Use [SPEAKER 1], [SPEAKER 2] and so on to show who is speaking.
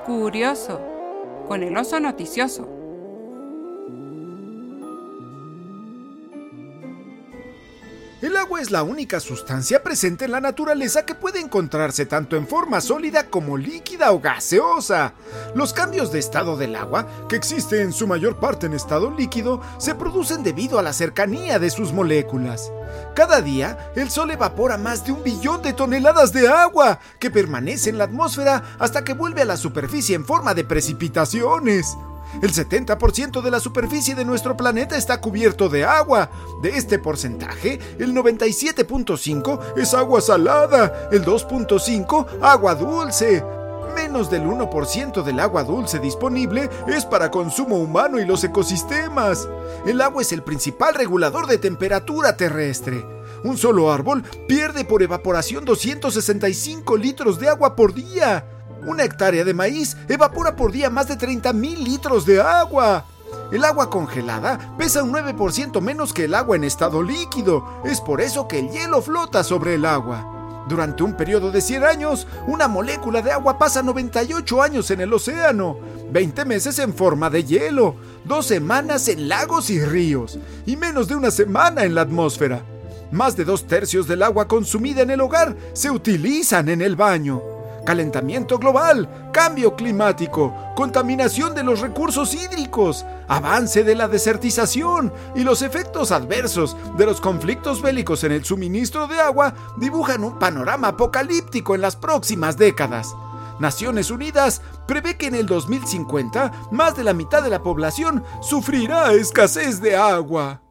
[SPEAKER 1] Curioso, con el oso noticioso.
[SPEAKER 2] El agua es la única sustancia presente en la naturaleza que puede encontrarse tanto en forma sólida como líquida o gaseosa. Los cambios de estado del agua, que existe en su mayor parte en estado líquido, se producen debido a la cercanía de sus moléculas. Cada día, el Sol evapora más de 1 billón de toneladas de agua, que permanece en la atmósfera hasta que vuelve a la superficie en forma de precipitaciones. El 70% de la superficie de nuestro planeta está cubierto de agua. De este porcentaje, el 97.5 es agua salada, el 2.5 agua dulce. Menos del 1% del agua dulce disponible es para consumo humano y los ecosistemas. El agua es el principal regulador de temperatura terrestre. Un solo árbol pierde por evaporación 265 litros de agua por día. Una hectárea de maíz evapora por día más de 30,000 litros de agua. El agua congelada pesa un 9% menos que el agua en estado líquido. Es por eso que el hielo flota sobre el agua. Durante un periodo de 100 años, una molécula de agua pasa 98 años en el océano, 20 meses en forma de hielo, 2 semanas en lagos y ríos, y menos de 1 semana en la atmósfera. Más de 2/3 del agua consumida en el hogar se utilizan en el baño. Calentamiento global, cambio climático, contaminación de los recursos hídricos, avance de la desertización y los efectos adversos de los conflictos bélicos en el suministro de agua dibujan un panorama apocalíptico en las próximas décadas. Naciones Unidas prevé que en el 2050 más de la mitad de la población sufrirá escasez de agua.